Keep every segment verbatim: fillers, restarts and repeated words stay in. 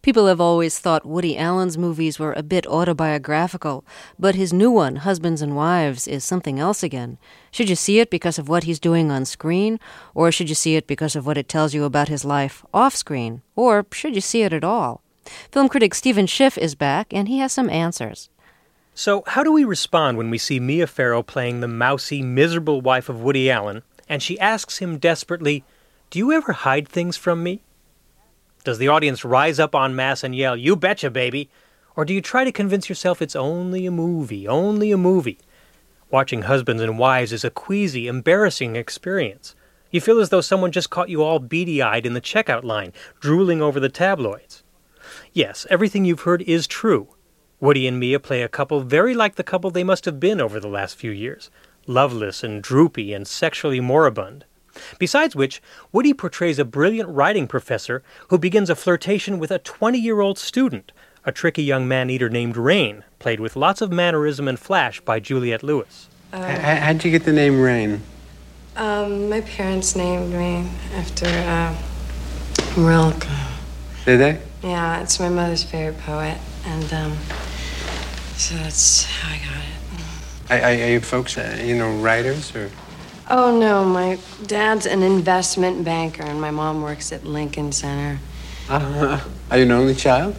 People have always thought Woody Allen's movies were a bit autobiographical, but his new one, Husbands and Wives, is something else again. Should you see it because of what he's doing on screen, or should you see it because of what it tells you about his life off-screen, or should you see it at all? Film critic Stephen Schiff is back, and he has some answers. So how do we respond when we see Mia Farrow playing the mousy, miserable wife of Woody Allen, and she asks him desperately, "Do you ever hide things from me?" Does the audience rise up en masse and yell, "You betcha, baby"? Or do you try to convince yourself it's only a movie, only a movie? Watching Husbands and Wives is a queasy, embarrassing experience. You feel as though someone just caught you all beady-eyed in the checkout line, drooling over the tabloids. Yes, everything you've heard is true. Woody and Mia play a couple very like the couple they must have been over the last few years, loveless and droopy and sexually moribund. Besides which, Woody portrays a brilliant writing professor who begins a flirtation with a twenty-year-old student, a tricky young man-eater named Rain, played with lots of mannerism and flash by Juliette Lewis. Uh, How'd you get the name Rain? Um, my parents named me after, uh, Rilke. Did they? Yeah, it's my mother's favorite poet, and, um, so that's how I got it. Are, are you folks, uh, you know, writers, or...? Oh, no, my dad's an investment banker, and my mom works at Lincoln Center. Uh, are you an only child?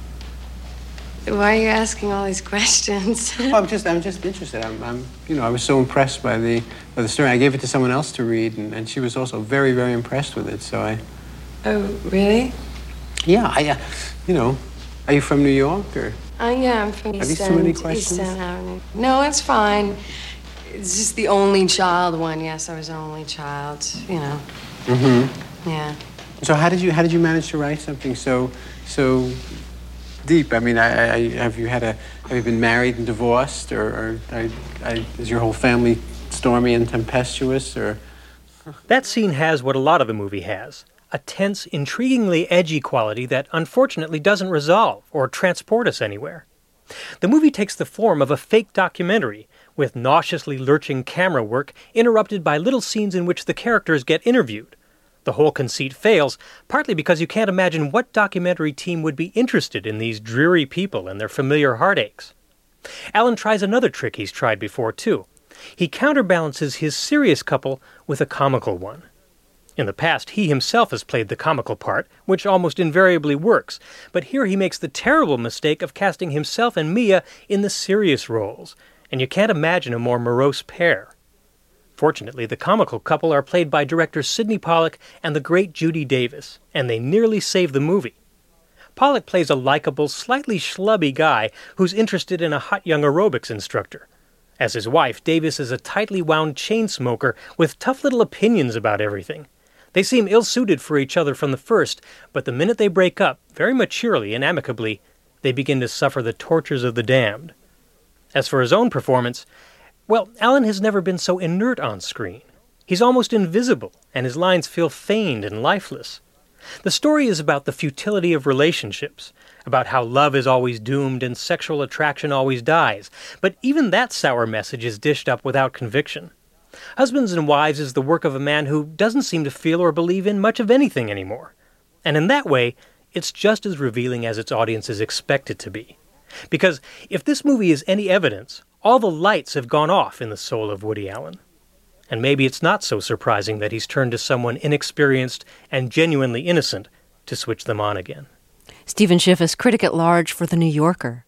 Why are you asking all these questions? Well, I'm just, I'm just interested. I'm, I'm, you know, I was so impressed by the, by the story. I gave it to someone else to read, and, and she was also very, very impressed with it. So I. Oh, really? Yeah, I, uh, you know, are you from New York or? Uh, yeah, I'm from Are East these too End. many East questions? End Avenue. No, it's fine. It's just the only child one. Yes, I was an only child. You know. Mm-hmm. Yeah. So how did you, how did you manage to write something so, so deep? I mean, I, I, have you had a, have you been married and divorced, or, or I, I, is your whole family stormy and tempestuous, or? That scene has what a lot of the movie has, a tense, intriguingly edgy quality that unfortunately doesn't resolve or transport us anywhere. The movie takes the form of a fake documentary, with nauseously lurching camera work interrupted by little scenes in which the characters get interviewed. The whole conceit fails, partly because you can't imagine what documentary team would be interested in these dreary people and their familiar heartaches. Allen tries another trick he's tried before, too. He counterbalances his serious couple with a comical one. In the past, he himself has played the comical part, which almost invariably works, but here he makes the terrible mistake of casting himself and Mia in the serious roles, and you can't imagine a more morose pair. Fortunately, the comical couple are played by directors Sidney Pollack and the great Judy Davis, and they nearly save the movie. Pollack plays a likable, slightly schlubby guy who's interested in a hot young aerobics instructor. As his wife, Davis is a tightly wound chain smoker with tough little opinions about everything. They seem ill-suited for each other from the first, but the minute they break up, very maturely and amicably, they begin to suffer the tortures of the damned. As for his own performance, well, Allen has never been so inert on screen. He's almost invisible, and his lines feel feigned and lifeless. The story is about the futility of relationships, about how love is always doomed and sexual attraction always dies, but even that sour message is dished up without conviction. Husbands and Wives is the work of a man who doesn't seem to feel or believe in much of anything anymore. And in that way, it's just as revealing as its audiences expect it to be. Because if this movie is any evidence, all the lights have gone off in the soul of Woody Allen. And maybe it's not so surprising that he's turned to someone inexperienced and genuinely innocent to switch them on again. Stephen Schiff is critic at large for The New Yorker.